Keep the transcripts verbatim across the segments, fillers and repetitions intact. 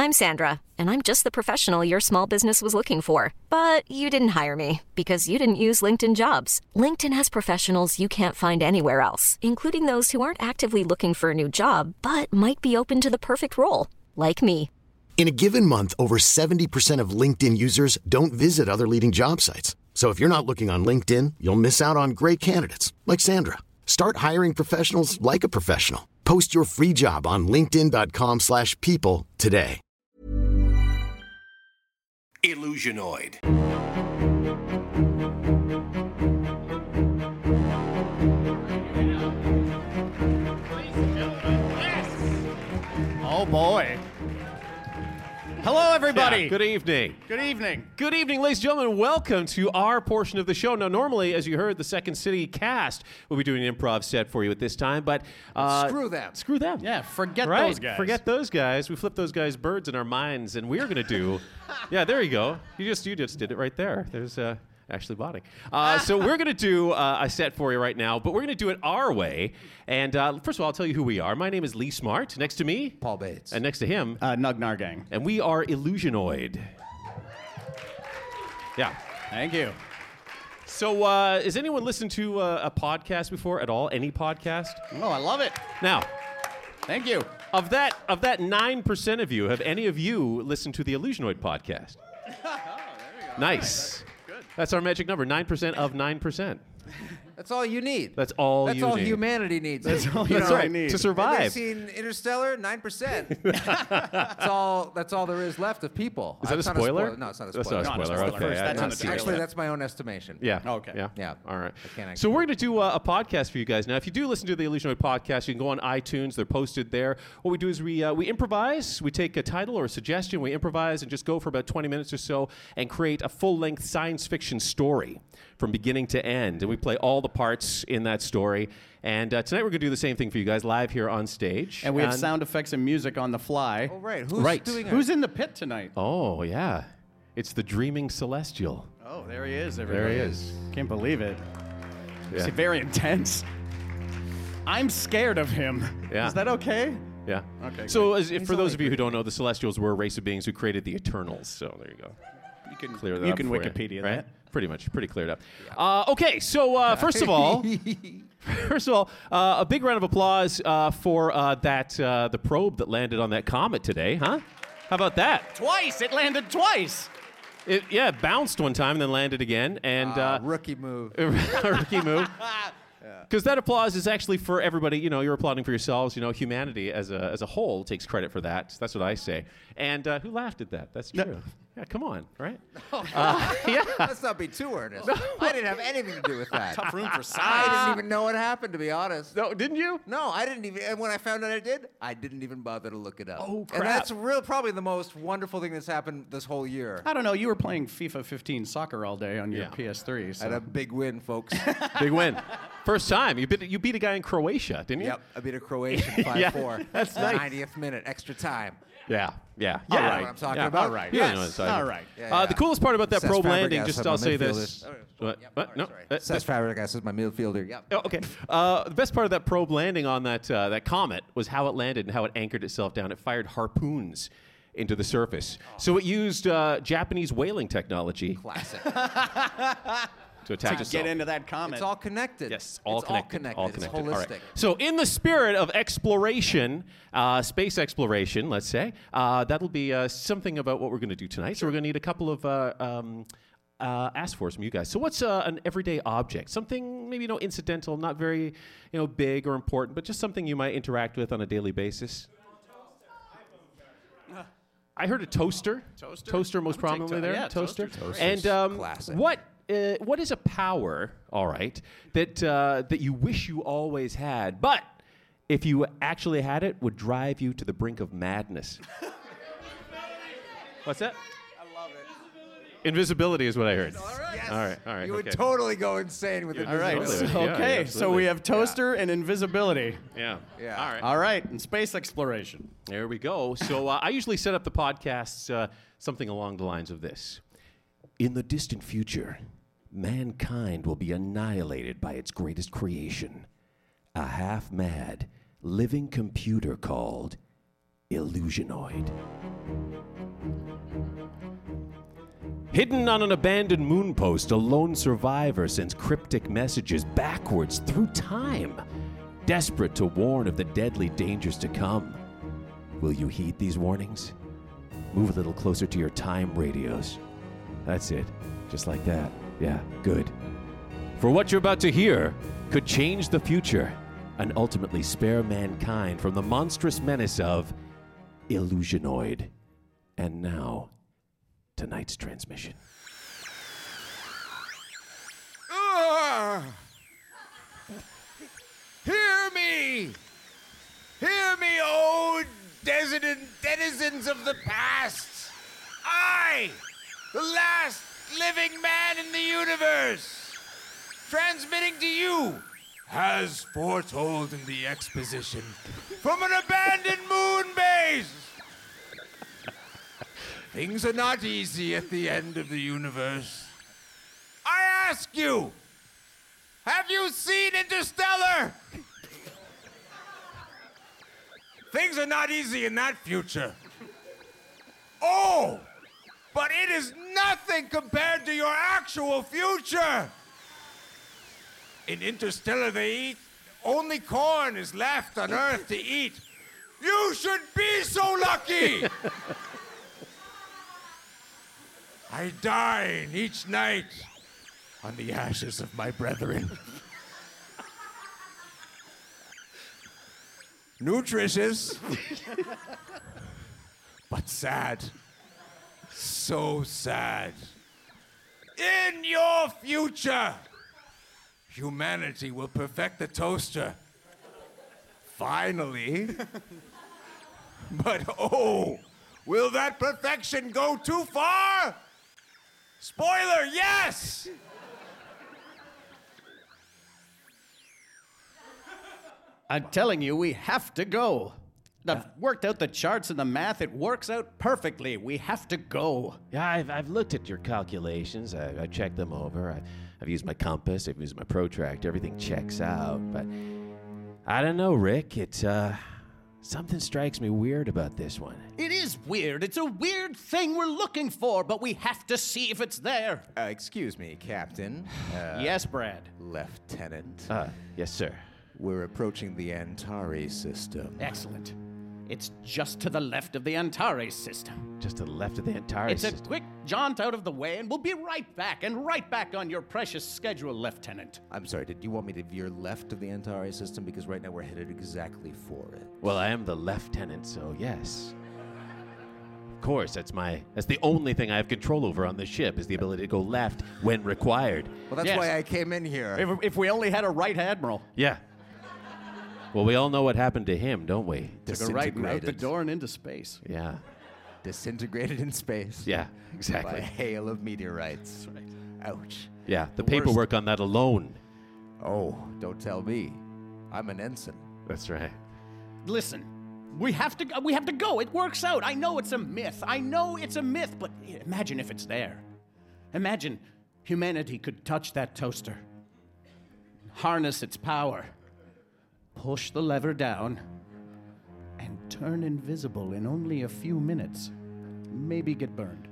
I'm Sandra, and I'm just the professional your small business was looking for. But you didn't hire me because you didn't use LinkedIn Jobs. LinkedIn has professionals you can't find anywhere else, including those who aren't actively looking for a new job, but might be open to the perfect role, like me. In a given month, over seventy percent of LinkedIn users don't visit other leading job sites. So if you're not looking on LinkedIn, you'll miss out on great candidates like Sandra. Start hiring professionals like a professional. Post your free job on linkedin.com slash people today. Illusionoid. Oh boy. Hello, everybody. Yeah, good evening. Good evening. Good evening, ladies and gentlemen. Welcome to our portion of the show. Now, normally, as you heard, the Second City cast will be doing an improv set for you at this time, but uh, Screw them. Screw them. Yeah, forget right? those guys. Forget those guys. We flipped those guys birds in our minds, and we're going to do. Yeah, there you go. You just you just did it right there. There's uh, Ashley Botting. Uh, so we're going to do uh, a set for you right now, but we're going to do it our way. And uh, first of all, I'll tell you who we are. My name is Lee Smart. Next to me, Paul Bates. and next to him, Uh, Nugnar Gang. and we are Illusionoid. Yeah. Thank you. So, uh, has anyone listened to uh, a podcast before at all? Any podcast? Oh, I love it. Now, Thank you. of that of that nine percent of you, have any of you listened to the Illusionoid podcast? Oh, there we go. Nice. Good. That's our magic number. Nine percent of nine percent. That's all you need. That's all That's you all need. humanity needs. That's all That's you right. need. To Have survive. you seen Interstellar? Nine percent. That's all. That's all there is left of people. Is that a It's not spoiler? No, it's not a That's spoiler. not a Not a spoiler. spoiler. Okay. First, I- that's I on the see. trailer. Actually, that's my own estimation. Yeah. Okay. Yeah. Yeah. All right. I can't So actually- we're going to do uh, a podcast for you guys. Now, if you do listen to the Illusionoid podcast, you can go on iTunes. They're posted there. What we do is we uh, we improvise. We take a title or a suggestion. We improvise and just go for about twenty minutes or so and create a full-length science fiction story from beginning to end. And we play all the parts in that story. And uh, tonight we're going to do the same thing for you guys live here on stage. And we have sound effects and music on the fly. Oh, right. Who's Right. doing it? Who's in the pit tonight? Oh, yeah. It's the Dreaming Celestial. Oh, there he is. There Everybody. he is. Can't believe it. Yeah. It's very intense. I'm scared of him. Yeah. Is that okay? Yeah. Okay, So, great. as, if, He's for those only of you who don't know, the Celestials were a race of beings who created the Eternals. So there you go. You can Clear that you up can for Wikipedia right? that. Pretty much, pretty cleared up. Uh, okay, so uh, first of all, first of all, uh, a big round of applause uh, for uh, that uh, the probe that landed on that comet today, huh? How about that? Twice. It landed twice. It, yeah, it bounced one time and then landed again, and Ah, uh, rookie move. a rookie move. Because that applause is actually for everybody. You know, you're applauding for yourselves. You know, humanity as a as a whole takes credit for that. That's what I say. And uh, who laughed at that? That's true. Yeah, come on, right? Uh, yeah. Let's not be too earnest. I didn't have anything to do with that. Tough room for I size. didn't even know what happened, to be honest. No, didn't you? No, I didn't even. And when I found out I did, I didn't even bother to look it up. Oh, And crap. that's real, probably the most wonderful thing that's happened this whole year. I don't know. You were playing FIFA fifteen soccer all day on your Yeah. P S three. I So. had a big win, folks. Big win. First time. You beat you beat a guy in Croatia, didn't you? Yep, I beat a Croatian five four. that's nice. ninetieth minute, extra time. Yeah, yeah, All yeah. right. What I'm talking yeah. about? All right. Yes. You know what I'm talking All about. right. Yeah, Uh, yeah. the coolest part about that Cesc probe Fabregas, landing, I'm just a I'll say midfielder. this. Oh, What? Yep, What? all No. right, sorry. Uh, Cesc Fabregas is my midfielder. Yep. Oh, okay. Uh, the best part of that probe landing on that uh, that comet was how it landed and how it anchored itself down. It fired harpoons into the surface. So it used uh, Japanese whaling technology Classic. to attack To itself. get into that comment. It's all connected. Yes, all it's connected. all connected. All It's connected. holistic. All right. So, in the spirit of exploration, uh, space exploration, let's say, uh, that'll be uh, something about what we're going to do tonight. So, we're going to need a couple of uh, um, uh, ask for from you guys. So, what's uh, an everyday object? Something maybe you know incidental, not very you know big or important, but just something you might interact with on a daily basis. I heard a toaster. Toaster? Toaster, most I would take prominently to- there. yeah, toaster. toaster. And um, Classic. what uh, what is a power? All right, that uh, that you wish you always had, but if you actually had it, would drive you to the brink of madness. What's that? I love it. Invisibility is what I heard. All right. Yes. All right, all right, You would okay. totally go insane with it. All right. Absolutely. So, Yeah, okay. yeah, so absolutely. we have toaster and invisibility. Yeah. Yeah. All right. All right. And space exploration. There we go. So uh, I usually set up the podcasts uh, something along the lines of this. In the distant future, mankind will be annihilated by its greatest creation, a half-mad, living computer called Illusionoid. Hidden on an abandoned moon post, a lone survivor sends cryptic messages backwards through time, desperate to warn of the deadly dangers to come. Will you heed these warnings? Move a little closer to your time radios. That's it. Just like that. Yeah, good. For what you're about to hear could change the future and ultimately spare mankind from the monstrous menace of Illusionoid. And now, tonight's transmission. Ugh. Hear me! Hear me, O desident denizens of the past! I, the last living man in the universe, transmitting to you, has foretold in the exposition from an abandoned moon base. Things are not easy at the end of the universe. I ask you, have you seen Interstellar? Things are not easy in that future. Oh, but it is nothing compared to your actual future. In Interstellar, they eat, only corn is left on Earth to eat. You should be so lucky. I dine each night on the ashes of my brethren. Nutritious, but sad. So sad. In your future, humanity will perfect the toaster. Finally. But oh, will that perfection go too far? Spoiler, yes! I'm telling you, we have to go. I've worked out the charts and the math. It works out perfectly. We have to go. Yeah, I've, I've looked at your calculations. I, I checked them over. I, I've used my compass. I've used my protractor. Everything checks out. But I don't know, Rick. It, uh, something strikes me weird about this one. It is weird. It's a weird thing we're looking for, but we have to see if it's there. Uh, excuse me, Captain. Uh, Yes, Brad. Lieutenant. Uh, yes, sir. We're approaching the Antari system. Excellent. It's just to the left of the Antares system. Just to the left of the entire It's a system. quick jaunt out of the way, and we'll be right back, and right back on your precious schedule, Lieutenant. I'm sorry, did you want me to veer left of the Antari system? Because right now we're headed exactly for it. Well, I am the lieutenant, so yes. Of course, that's my that's the only thing I have control over on the ship is the ability to go left when required. Well, that's Yes. why I came in here. If, if we only had a right admiral. Yeah. Well, we all know what happened to him, don't we? Took a right and out the Disintegrated. door and into space. Yeah. Disintegrated in space. Yeah, By a exactly. hail of meteorites. Ouch. Yeah, the The worst. paperwork on that alone. Oh, don't tell me. I'm an ensign. That's right. Listen, we have to we have to go. It works out. I know it's a myth. I know it's a myth, but imagine if it's there. Imagine humanity could touch that toaster, harness its power, push the lever down, and turn invisible in only a few minutes. Maybe get burned.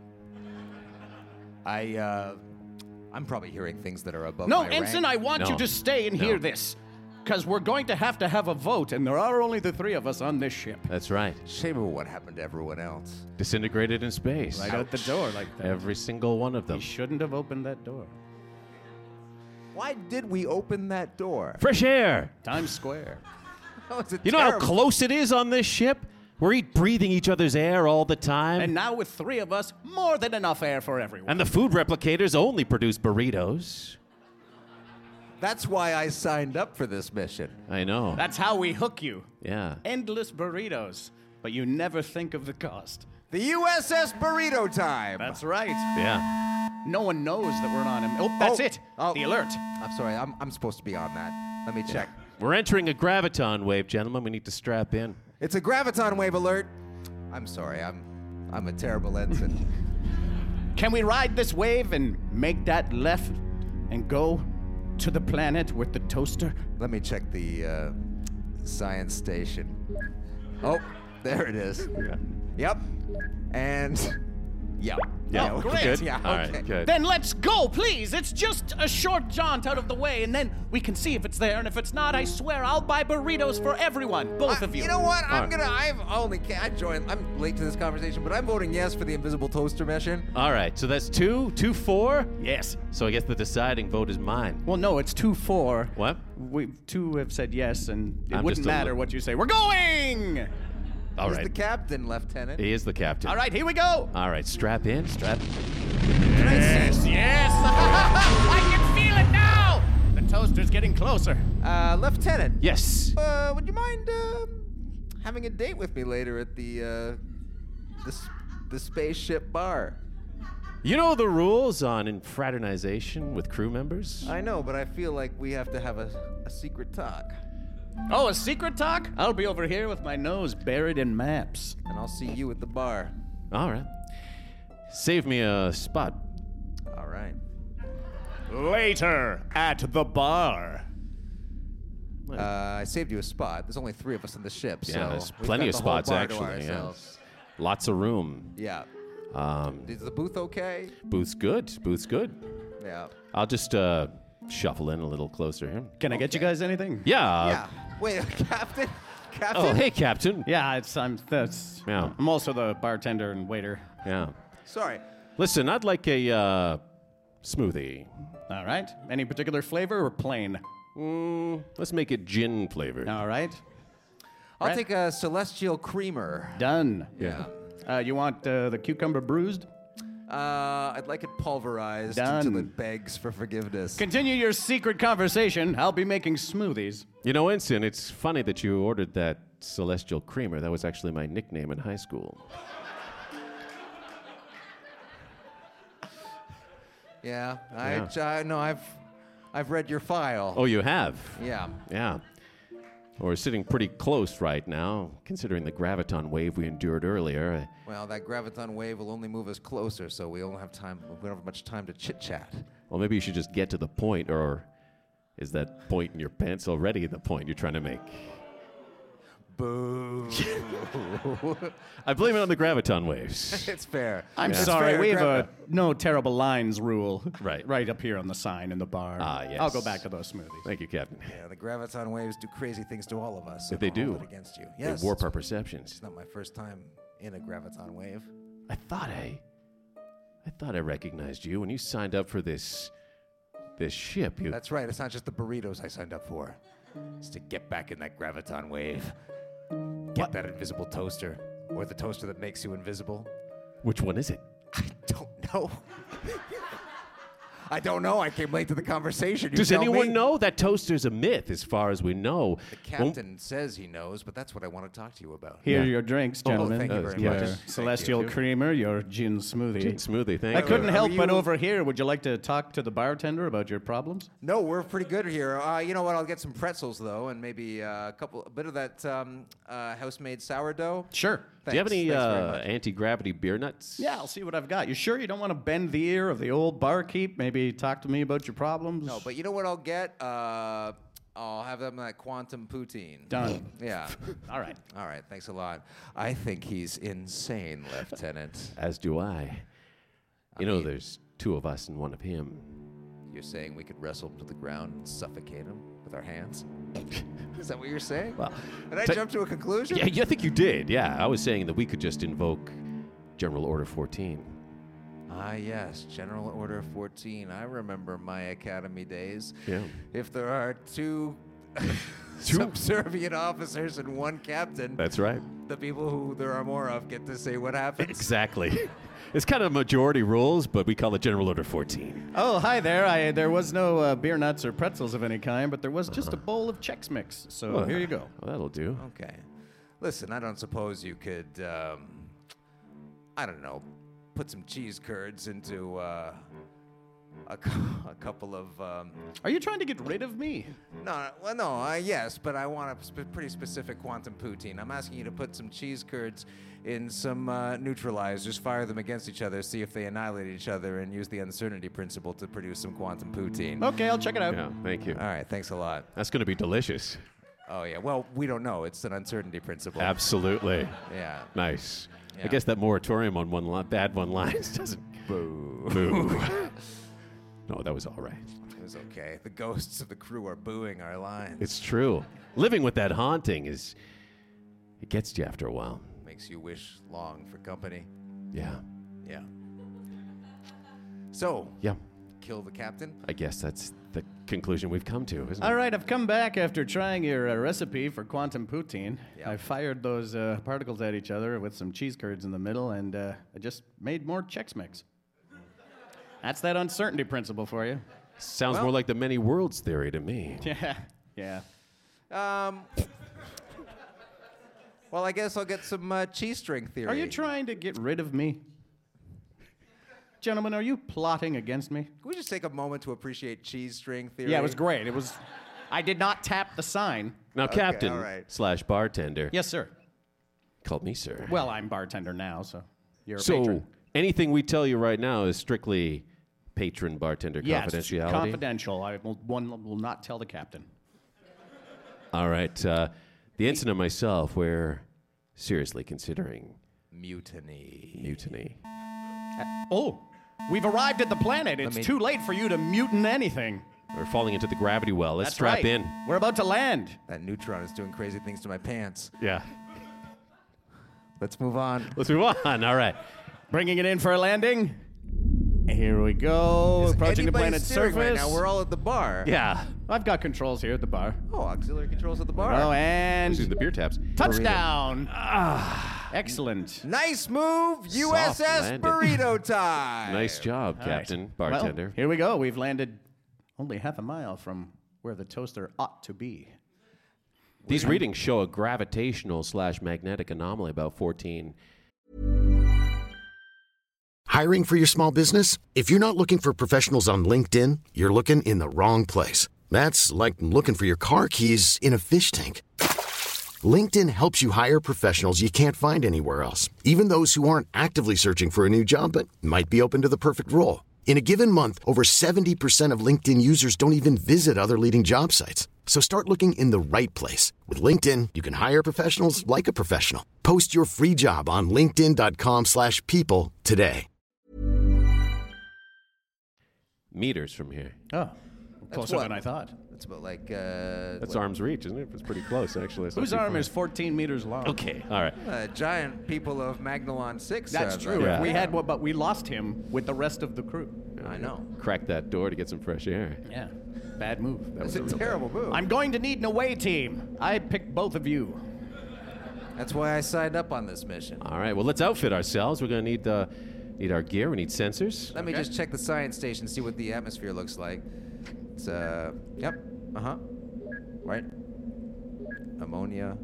I, uh, I'm probably hearing things that are above No, my Ensign, rank. I want No. you to stay and No. hear this. Because we're going to have to have a vote, and there are only the three of us on this ship. That's right. Shame of what happened to everyone else. Disintegrated in space. Right out the door like that. Every single one of them. You shouldn't have opened that door. Why did we open that door? Fresh air. Times Square. That was a You know how terrible- close it is on this ship? We're e- breathing each other's air all the time. And now with three of us, more than enough air for everyone. And the food replicators only produce burritos. That's why I signed up for this mission. I know. That's how we hook you. Yeah. Endless burritos. But you never think of the cost. The U S S Burrito Time. That's right. Yeah. No one knows that we're on him. Oh, that's Oh. it. Oh. The alert. I'm sorry, I'm, I'm supposed to be on that. Let me check. We're entering a graviton wave, gentlemen. We need to strap in. It's a graviton wave alert. I'm sorry, I'm I'm a terrible ensign. Can we ride this wave and make that left and go to the planet with the toaster? Let me check the uh, science station. Oh, there it is. Yep. And Yeah. Yeah, Oh, we're great. good. Yeah, All okay. right, good. Then let's go, please. It's just a short jaunt out of the way, and then we can see if it's there. And if it's not, I swear I'll buy burritos for everyone, both I- of you. You know what? I'm right. gonna. I've only. ca- I joined. I'm late to this conversation, but I'm voting yes for the invisible toaster mission. All right, so that's two, two, four. Yes. So I guess the deciding vote is mine. Well, no, it's two four. What? We two have said yes, and it I'm wouldn't just a matter li- what you say. We're going. All He's right. the captain, Lieutenant. He is the captain. All right, here we go. All right, strap in, strap. Yes, yes. I can feel it now. The toaster's getting closer. Uh, Lieutenant. Yes. Uh, would you mind uh, having a date with me later at the uh, the s- the spaceship bar? You know the rules on fraternization with crew members? I know, but I feel like we have to have a, a secret talk, Oh, a secret talk? I'll be over here with my nose buried in maps. and I'll see you at the bar. All right. Save me a spot. All right. Later at the bar. Uh, I saved you a spot. There's only three of us on the ship, so Yeah, there's we've plenty got of the whole spots bar to actually. Yeah. ourselves. Lots of room. Yeah. Um, Is the booth okay? booth's good. Booth's good. Yeah. I'll just uh, shuffle in a little closer here. Can I get you guys anything? Yeah. yeah. Wait, Captain. Captain. Oh, hey, Captain. Yeah, it's I'm that's Yeah. I'm also the bartender and waiter. Yeah. Sorry. Listen, I'd like a uh, smoothie. All right. Any particular flavor or plain? Mm, let's make it gin flavored. All right. I'll Right. take a celestial creamer. Done. Yeah. Uh, you want uh, the cucumber bruised? Uh, I'd like it pulverized Done. until it begs for forgiveness. Continue your secret conversation. I'll be making smoothies. You know, Ensign, it's funny that you ordered that celestial creamer. That was actually my nickname in high school. Yeah. I Yeah. uh, no, I've I've read your file. Oh, you have? Yeah. Yeah. We're sitting pretty close right now, considering the graviton wave we endured earlier. Well, that graviton wave will only move us closer, so we don't have time. We don't have much time to chit chat. Well, maybe you should just get to the point, or is that point in your pants already the point you're trying to make? Boo. I blame it on the graviton waves. It's fair. I'm It's sorry. fair. We have Gra- a no terrible lines rule. Right. Right up here on the sign in the bar. Ah, yes. I'll go back to those smoothies. Thank you, Captain. Yeah, the graviton waves do crazy things to all of us. So They don't hold do. it against you. Yes. They warp our perceptions. It's not my first time in a graviton wave. I thought I, I thought I recognized you when you signed up for this, this ship. You, That's right. It's not just the burritos I signed up for. It's to get back in that graviton wave. Get that invisible toaster, or the toaster that makes you invisible. which one is it? I don't know. I don't know. I came late to the conversation. You Does tell anyone me. know that toaster's a myth, as far as we know? The Well, captain says he knows, but that's what I want to talk to you about. Here are Yeah. your drinks, Oh, gentlemen. thank you Oh, very yeah. much. Your Thank celestial you. creamer, your gin smoothie. Gin smoothie, thank I you. couldn't Are help but you- over here. Would you like to talk to the bartender about your problems? No, we're pretty good here. Uh, you know what? I'll get some pretzels though, and maybe uh, a couple, a bit of that um, uh, house-made sourdough. Sure. Do you have Thanks. any Thanks very uh, much. anti-gravity beer nuts? Yeah, I'll see what I've got. You sure you don't want to bend the ear of the old barkeep? Maybe talk to me about your problems? No, but you know what I'll get? Uh, I'll have them that quantum poutine. Done. Yeah. All right. All right. Thanks a lot. I think he's insane, Lieutenant. As do I. You I know, mean- there's two of us and one of him. You're saying we could wrestle him to the ground and suffocate him with our hands? Is that what you're saying? Well, Did I te- jump to a conclusion? Yeah, I think you did. Yeah, I was saying that we could just invoke General Order fourteen. Ah, yes, General Order fourteen. I remember my academy days. Yeah. If there are two subservient officers and one captain, That's right. the people who there are more of get to say what happens. Exactly. It's kind of majority rules, but we call it General Order fourteen. Oh, hi there. I there was no uh, beer nuts or pretzels of any kind, but there was just a bowl of Chex Mix. So Well, here you go. Well, that'll do. Okay. Listen, I don't suppose you could, um, I don't know, put some cheese curds into uh, a, cou- a couple of. Um, Are you trying to get rid of me? no, well, no, uh, yes, but I want a sp- pretty specific quantum poutine. I'm asking you to put some cheese curds in some uh, neutralizers, fire them against each other, see if they annihilate each other, and use the uncertainty principle to produce some quantum poutine. Okay, I'll check it out. Yeah, thank you. All right, thanks a lot. That's going to be delicious. Oh, yeah. Well, we don't know. It's an uncertainty principle. Absolutely. Yeah. Nice. Yeah. I guess that moratorium on one li- bad one lines doesn't. Boo. Boo. No, that was all right. It was okay. The ghosts of the crew are booing our lines. It's true. Living with that haunting is. It gets to you after a while. Makes you wish long for company. Yeah. Yeah. So, Yeah. kill the captain? I guess that's the conclusion we've come to, isn't All it? right, I've come back after trying your uh, recipe for quantum poutine. Yep. I fired those uh, particles at each other with some cheese curds in the middle, and uh, I just made more Chex Mix. That's that uncertainty principle for you. Sounds Well- more like the many worlds theory to me. Yeah, yeah. Um. Well, I guess I'll get some uh, cheese string theory. Are you trying to get rid of me? Gentlemen, are you plotting against me? Can we just take a moment to appreciate cheese string theory? Yeah, it was great. It was. I did not tap the sign. Now, Okay, Captain all right. slash bartender. Yes, sir. Called me sir. Well, I'm bartender now, so you're a so patron. anything we tell you right now is strictly patron bartender Yes, confidentiality. confidential. I will, one will not tell the captain. All right. Uh, the ensign and myself, we're seriously considering Mutiny. mutiny. Oh, we've arrived at the planet. It's me- too late for you to mutant anything. We're falling into the gravity well. Let's That's strap right. in. We're about to land. That neutron is doing crazy things to my pants. Yeah. Let's move on. Let's move on. All right. Bringing it in for a landing. Here we go. Approaching the Anybody planet's steering surface. Right now, we're all at the bar. Yeah. I've got controls here at the bar. Oh, auxiliary controls at the bar. Oh, Using and the beer taps. touchdown. Ah, excellent. Nice move, U S S landing. burrito time. Nice job, All right. Captain, Well, bartender. here we go. We've landed only half a mile from where the toaster ought to be. These readings show a gravitational slash magnetic anomaly about fourteen. Hiring for your small business? If you're not looking for professionals on LinkedIn, you're looking in the wrong place. That's like looking for your car keys in a fish tank. LinkedIn helps you hire professionals you can't find anywhere else, even those who aren't actively searching for a new job but might be open to the perfect role. In a given month, over seventy percent of LinkedIn users don't even visit other leading job sites. So start looking in the right place. With LinkedIn, you can hire professionals like a professional. Post your free job on linkedin.com slash people today. Meters from here. Oh, closer what? than I thought. It's about like. Uh, That's what, arm's reach, isn't it? It's pretty close, actually. It's Whose not too arm far. is fourteen meters long? Okay, all right. uh, giant people of Magnalon six. That's have, true. uh, Yeah. We had one, but we lost him with the rest of the crew. I know. Crack that door to get some fresh air. Yeah, bad move. That It's was a terrible move. I'm going to need an away team. I picked both of you. That's why I signed up on this mission. All right, well, let's outfit ourselves. We're going to need uh, need our gear. We need sensors. Let me just check the science station, see what the atmosphere looks like. It's uh, yep, uh huh, right. Ammonia,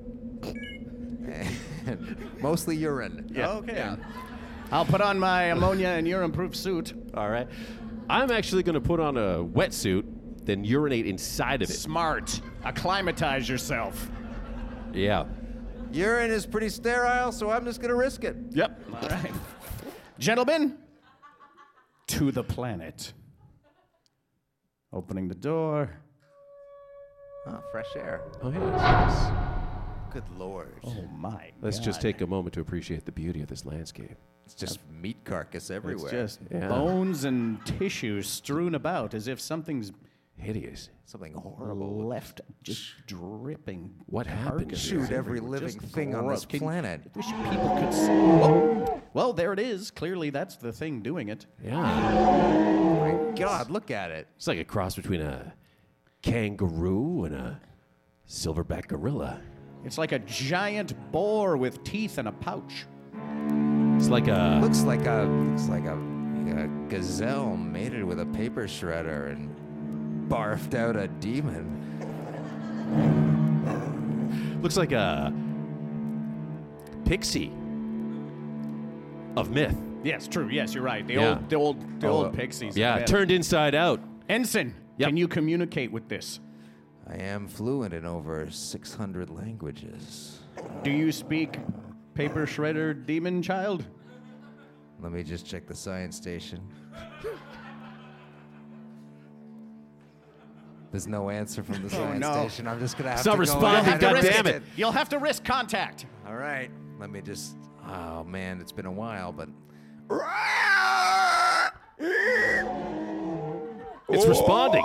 and mostly urine. Yeah. Okay. Yeah. I'll put on my ammonia and urine-proof suit. All right. I'm actually going to put on a wetsuit, then urinate inside of it. Smart. Acclimatize yourself. Yeah. Urine is pretty sterile, so I'm just gonna risk it. Yep. All right. Gentlemen, to the planet. Opening the door. Oh, fresh air. Oh, yeah, that's nice. Good lord. Oh, my Let's God. just take a moment to appreciate the beauty of this landscape. It's just meat carcass everywhere. It's just Yeah. bones and tissues strewn about as if something's Hideous. something horrible. left just dripping. What happened carcass here? Shoot every everywhere. living Just thing on this gross. Can- planet. Wish people could see. Whoa. Well, there it is. Clearly, that's the thing doing it. Yeah. My God, look at it. It's like a cross between a kangaroo and a silverback gorilla. It's like a giant boar with teeth and a pouch. It's like a. Looks like a looks like a, a gazelle mated with a paper shredder and barfed out a demon. Looks like a pixie of myth. Yes, true. Yes, you're right. The Yeah. old, the old, the Oh, old uh, pixies. Yeah, Yeah. turned inside out. Ensign, Yep. can you communicate with this? I am fluent in over six hundred languages. Do you speak paper shredder demon child? Let me just check the science station. There's no answer from the Oh, science no. station. I'm just gonna have It's to not go responding, ahead and God risk damn it. You'll have to risk contact. All right, let me just. Oh man, it's been a while, but. It's responding.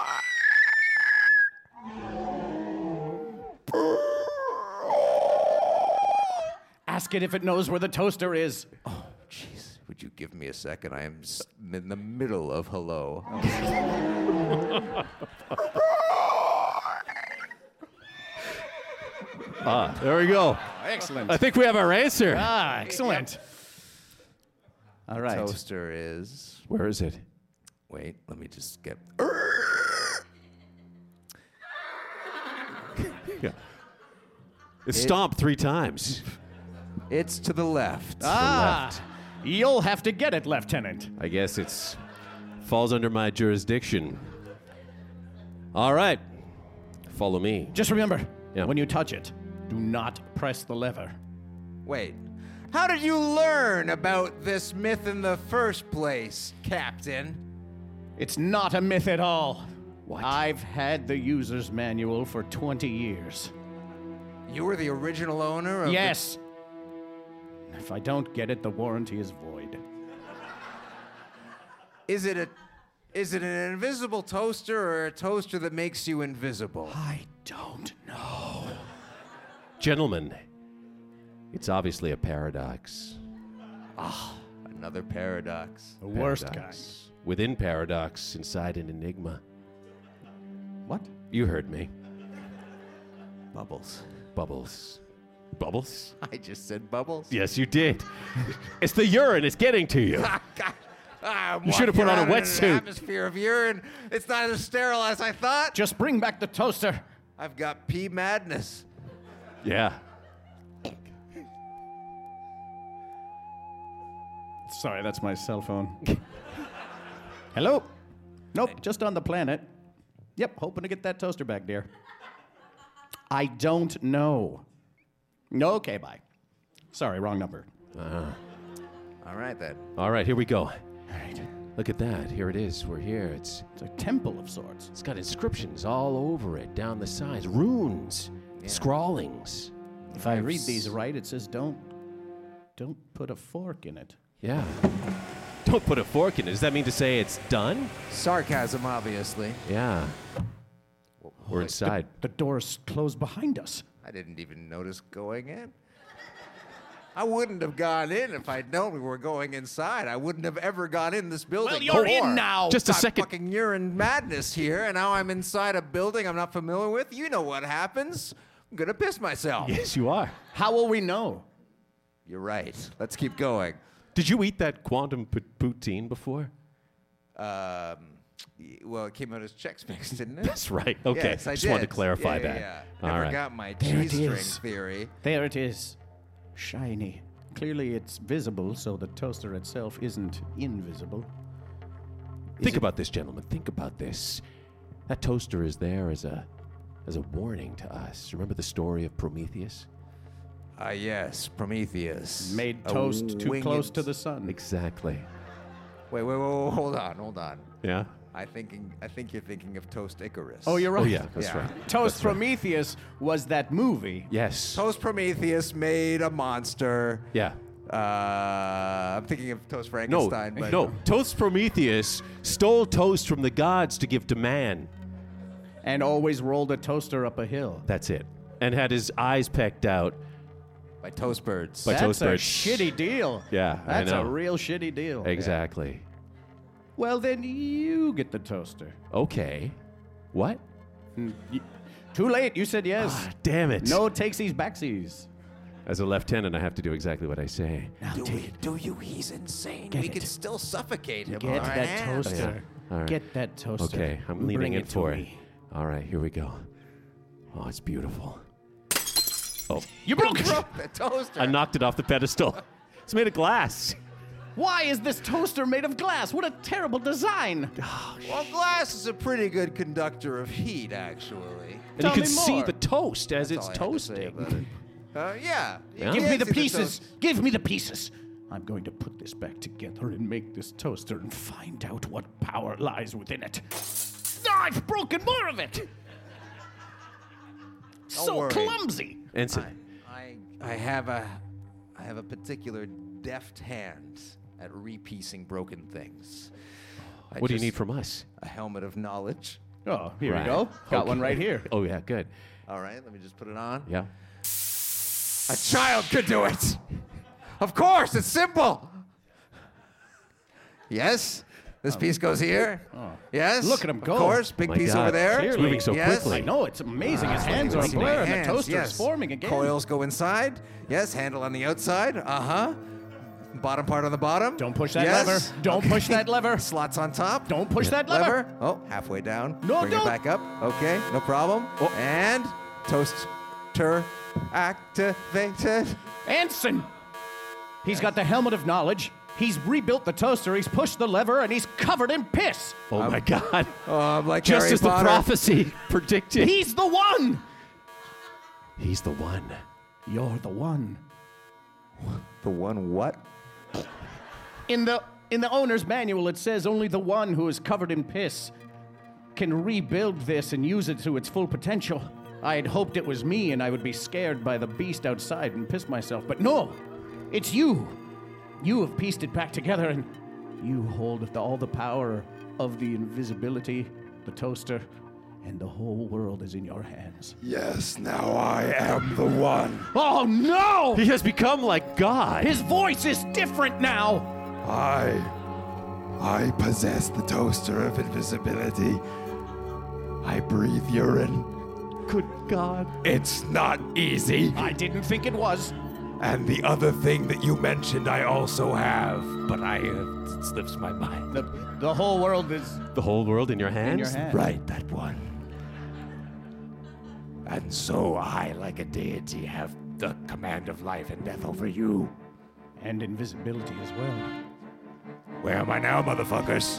Ask it if it knows where the toaster is. Oh, jeez. Would you give me a second? I am s- in the middle of hello. Ah, there we go. Excellent. I think we have our answer. Ah, excellent. All right. Toaster is. Where is it? Wait, let me just get. Yeah. It stomped three times. It's to the left. Ah, you'll have to get it, Lieutenant. I guess it's falls under my jurisdiction. All right. Follow me. Just remember, Yeah. when you touch it, do not press the lever. Wait. How did you learn about this myth in the first place, Captain? It's not a myth at all. What? I've had the user's manual for twenty years. You were the original owner of the- Yes. If I don't get it, the warranty is void. Is it a is it an invisible toaster or a toaster that makes you invisible? I don't know. Gentlemen, it's obviously a paradox. Another paradox. The worst Paradox. Within paradox, inside an enigma. kind. What? You heard me. Bubbles. Bubbles. Bubbles? I just said bubbles. Yes, you did. It's the urine. It's getting to you. Ah, God. Ah, I'm You should have put walking on a around in wetsuit. An atmosphere of urine. It's not as sterile as I thought. Just bring back the toaster. I've got pee madness. Yeah. Sorry, that's my cell phone. Hello? Nope, just on the planet. Yep, hoping to get that toaster back, dear. I don't know. Okay, bye. Sorry, wrong number. All right then. All right, here we go. All right. Look at that. Here it is. We're here. It's It's a temple of sorts. it's got inscriptions all over it, down the sides, runes, scrawlings. If I read these right, it says don't don't put a fork in it. Yeah. Don't put a fork in it. Does that mean to say it's done? Sarcasm, obviously. Yeah. We're inside. The door's closed behind us. I didn't even notice going in. I wouldn't have gone in if I'd known we were going inside. I wouldn't have ever gone in this building. Well, you're before. in now. Just a Got second. Fucking urine madness here, and now I'm inside a building I'm not familiar with. You know what happens. I'm gonna piss myself. Yes, you are. How will we know? You're right. Let's keep going. Did you eat that quantum p- poutine before? Um, y- well, it came out as Chex Mix, didn't it? That's right. Okay. Yes, I Just wanted did. to clarify yeah, that. Yeah, All Never right. got my There it cheese string is. theory. There it is. Shiny. Clearly it's visible, so the toaster itself isn't invisible. Think about this, gentlemen. Think about this. That toaster is there as a as a warning to us. Remember the story of Prometheus? Ah, yes, Prometheus. Made A toast too winged- close to the sun. Exactly. Wait, wait, wait, wait, hold on, hold on. Yeah. I thinking, I think you're thinking of Toast Icarus. Oh, you're right. Oh yeah, that's Yeah. right. Toast Prometheus was that movie. Yes. Toast Prometheus made a monster. Yeah. Uh, I'm thinking of Toast No, Frankenstein. but no. Toast Prometheus stole toast from the gods to give to man. And always rolled a toaster up a hill. That's it. And had his eyes pecked out. by Toast Birds. By That's toast a birds. shitty deal. Yeah, I That's know. a real shitty deal. Exactly. Well, then you get the toaster. Okay. What? Y- Too late. You said yes. Ah, damn it. No takesies backsies. As a lieutenant, I have to do exactly what I say. Now do, take we, do you? He's insane. Get we it. could still suffocate him. Get on our that hands. toaster. All right. Get that toaster. Okay, I'm leaning Bring in it to for it. me. All right, here we go. Oh, it's beautiful. Oh, You broke it. Broke the toaster. I knocked it off the pedestal. It's made of glass. Why is this toaster made of glass? What a terrible design. Well, glass is a pretty good conductor of heat, actually. And Tell you can me see more. the toast as That's it's all I have to say toasting. about it. Uh, yeah. Yeah? You Give can me the see pieces. toast. Give me the pieces. I'm going to put this back together and make this toaster and find out what power lies within it. I've broken more of it. So worry. clumsy. Ensign. I, I have a, I have a particular deft hand at repiecing broken things. I What do you just- need from us? A helmet of knowledge. Oh, here Right. we go. Got Okay. one right here. Oh, yeah, good. All right, let me just put it on. Yeah. A child could do it. Of course, it's simple. Yes. This piece goes here. Yes. Look at him of go. Of course, big My piece God. over there. It's moving so Yes. quickly. I know, it's amazing. His hands are a See my blur and the hands, toaster's yes. forming again. Coils go inside. Yes, handle on the outside. Uh-huh. Bottom part on the bottom. Don't push that Yes. lever. Don't push that lever. Slots on top. Don't push that lever. Oh, halfway down. No, Bring don't. it back up. Okay, no problem. Oh. And toaster activated. Anson! He's got the helmet of knowledge. He's rebuilt the toaster. He's pushed the lever, and he's covered in piss. Oh, my God. Oh, I'm like Just Harry as Potter. the prophecy predicted. He's the one. He's the one. You're the one. The one what? In the in the owner's manual, it says only the one who is covered in piss can rebuild this and use it to its full potential. I had hoped it was me, and I would be scared by the beast outside and piss myself. But no, it's you. You have pieced it back together, and you hold the, all the power of the invisibility, the toaster, and the whole world is in your hands. Yes, now I am the one. Oh no! He has become like God. His voice is different now. I. I possess the toaster of invisibility. I breathe urine. Good God. It's not easy. I didn't think it was. And the other thing that you mentioned, I also have, but I uh, it slips my mind. The, the whole world is The whole world in your hands? in your hands. Right, that one. And so I, like a deity, have the command of life and death over you. And invisibility as well. Where am I now, motherfuckers?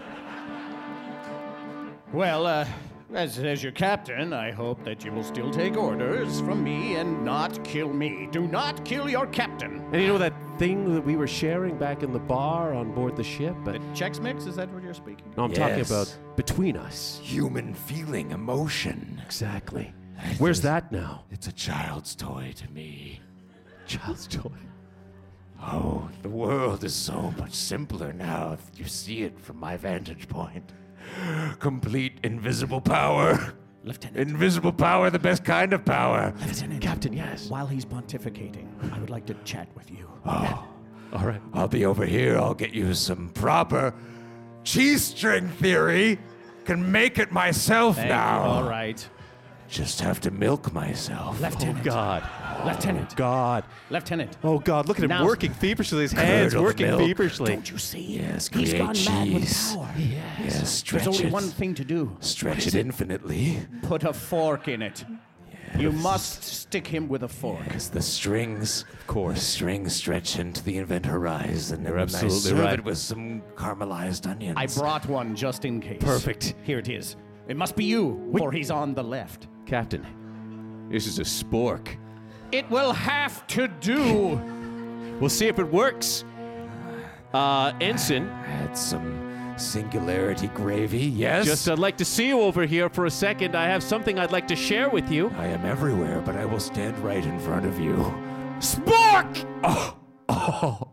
Well, uh, as, as your captain, I hope that you will still take orders from me and not kill me. Do not kill your captain. And you know that thing that we were sharing back in the bar on board the ship? But Chex Mix, is that what you're speaking? no, I'm Yes. talking about between us. Human feeling, emotion. Exactly. Where's that now? It's a child's toy to me. Child's toy. Oh, the world is so much simpler now if you see it from my vantage point. Complete invisible power. Lieutenant. Invisible power, the best kind of power. Lieutenant. Captain, yes. While he's pontificating, I would like to chat with you. Oh, All right. I'll be over here. I'll get you some proper cheese string theory. Can make it myself Thank now. you. All right. Just have to milk myself. Lieutenant. Oh, God. Lieutenant. God. Lieutenant. Oh, God. Look at him Now- working feverishly. His hands Curdle the working milk. feverishly. Don't you see? Yes, He's create gone mad with cheese. power. Yes, stretch There's only it. one thing to do. Stretch it infinitely. Put a fork in it. You must stick him with a fork. Yes, the strings. Of course. The strings stretch into the event horizon. You're and then I absolutely serve right. it with some caramelized onions. I brought one just in case. Perfect. Here it is. It must be you, for he's on the left. Captain, this is a spork. It will have to do. We'll see if it works. Uh, Ensign, Add some singularity gravy. Yes. just I'd like to see you over here for a second. I have something I'd like to share with you. I am everywhere, but I will stand right in front of you. Spork! Oh.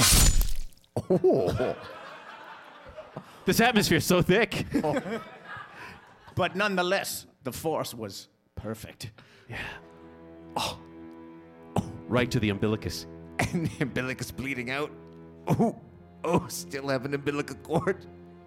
This atmosphere's so thick. But nonetheless, the force was perfect. Right to the umbilicus. And the umbilicus bleeding out. Oh, oh, still have an umbilical cord.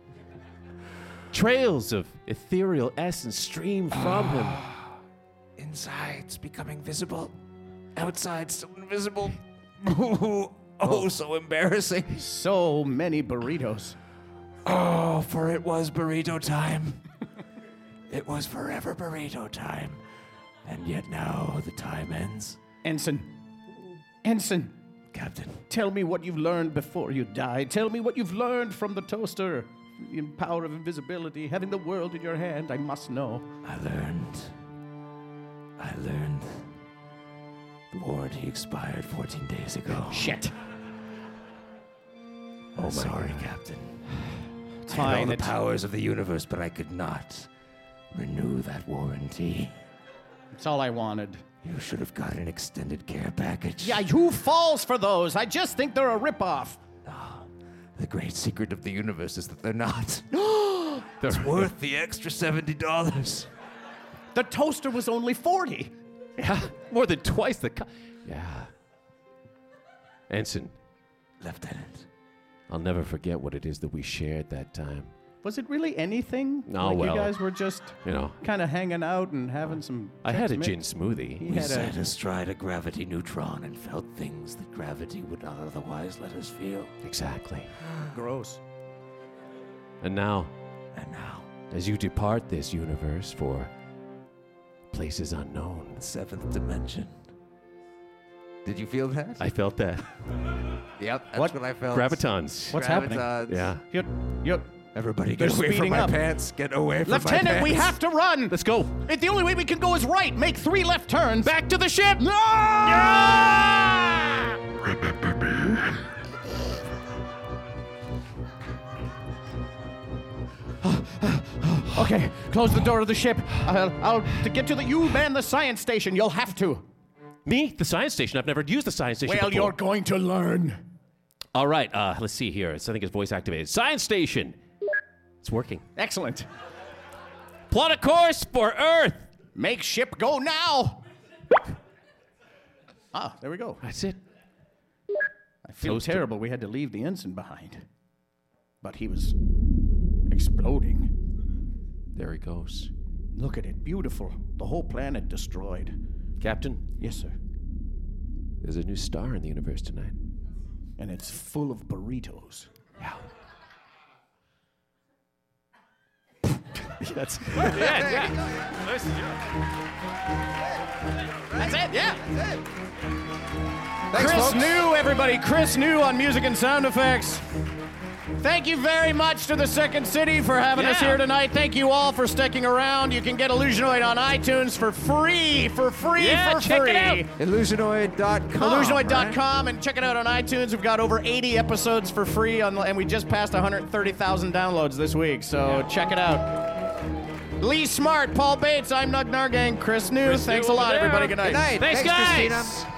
Trails of ethereal essence stream from him. Inside's becoming visible. Outside, still invisible. Oh, oh, so embarrassing. So many burritos. Oh, for it was burrito time. It was forever burrito time. And yet now the time ends. Ensign. Ensign, Captain, tell me what you've learned before you die. Tell me what you've learned from the toaster. The power of invisibility, having the world in your hand. I must know. I learned. I learned. The warranty expired fourteen days ago. Shit. Oh, sorry, Captain. It's I had all fine. the It's, powers of the universe, but I could not renew that warranty. it's all I wanted. You should have got an extended care package. Yeah, who falls for those? I just think they're a ripoff. The great secret of the universe is that they're not. It's worth the extra seventy dollars. The toaster was only forty. Yeah, more than twice the co- Yeah. Ensign, Lieutenant. I'll never forget what it is that we shared that time. Was it really anything? No, like well, you guys were just, you know. kind of hanging out and having some. I had a Chex gin Mix. smoothie. He We had sat a. astride a gravity neutron and felt things that gravity would not otherwise let us feel. Exactly. Gross. And now, And now, as you depart this universe for places unknown, the seventh dimension. Did you feel that? I felt that. Yep, that's What? what, I felt. Gravitons. What's happening? Gravitons. Yeah. You're, you're, Everybody They're get away from speeding my up. pants. Get away from my pants. Lieutenant, we have to run. Let's go. It, the only way we can go is right. Make three left turns. Back to the ship. No! Okay, close the door of the ship. I'll, I'll to get to the. You man the science station. You'll have to. Me? The science station? I've never used the science station Well, before. you're going to learn. All right, uh, let's see here. It's, I think it's voice activated. Science station. It's working. Excellent. Plot a course for Earth. Make ship go now. Ah, there we go. That's it. I feel Toaster. terrible. We had to leave the ensign behind, but he was exploding. There he goes. Look at it, beautiful. The whole planet destroyed. Captain, Yes, sir. there's a new star in the universe tonight. And it's full of burritos. Yeah. That's yeah, yeah. That's it, yeah. Thanks, Chris folks. New, everybody. Chris New on music and sound effects. Thank you very much to the Second City for having us Yeah. here tonight. Thank you all for sticking around. You can get Illusionoid on iTunes for free, for free, Yeah, for check it free. out. Illusionoid dot com. Illusionoid dot right? com and check it out on iTunes. We've got over eighty episodes for free, on, and we just passed one hundred thirty thousand downloads this week, so check it out. Lee Smart, Paul Bates, I'm Nug Nargang, Chris New. Chris Thanks New a lot, over there. everybody. Good night. Good night. Thanks, Thanks, guys. Christina.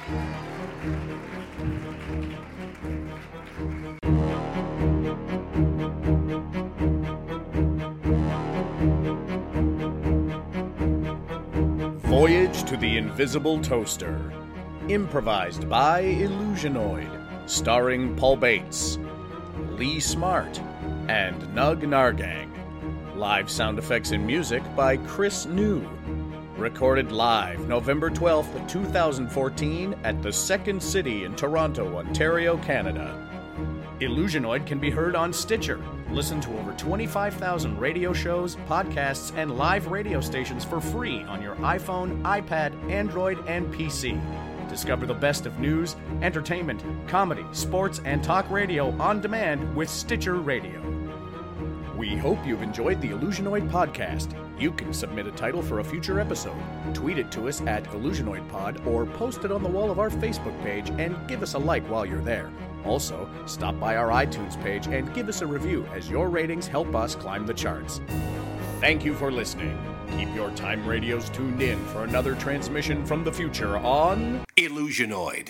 Voyage to the Invisible Toaster. Improvised by Illusionoid. Starring Paul Bates, Lee Smart, and Nug Nargang. Live sound effects and music by Chris New. Recorded live November twelfth, two thousand fourteen at the Second City in Toronto, Ontario, Canada. Illusionoid can be heard on Stitcher. Listen to over twenty-five thousand radio shows, podcasts, and live radio stations for free on your iPhone, iPad, Android, and P C. Discover the best of news, entertainment, comedy, sports, and talk radio on demand with Stitcher Radio. We hope you've enjoyed the Illusionoid podcast. You can submit a title for a future episode, tweet it to us at IllusionoidPod, or post it on the wall of our Facebook page and give us a like while you're there. Also, stop by our iTunes page and give us a review, as your ratings help us climb the charts. Thank you for listening. Keep your time radios tuned in for another transmission from the future on Illusionoid.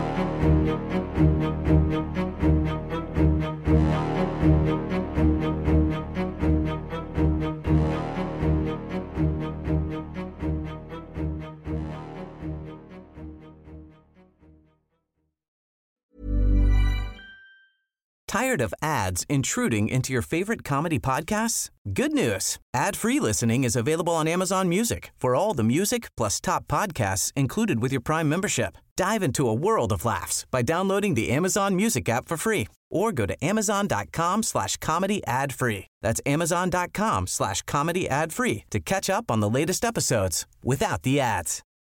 Tired of ads intruding into your favorite comedy podcasts? Good news. Ad-free listening is available on Amazon Music for all the music plus top podcasts included with your Prime membership. Dive into a world of laughs by downloading the Amazon Music app for free or go to amazon.com slash comedy ad free. That's amazon.com slash comedy ad free to catch up on the latest episodes without the ads.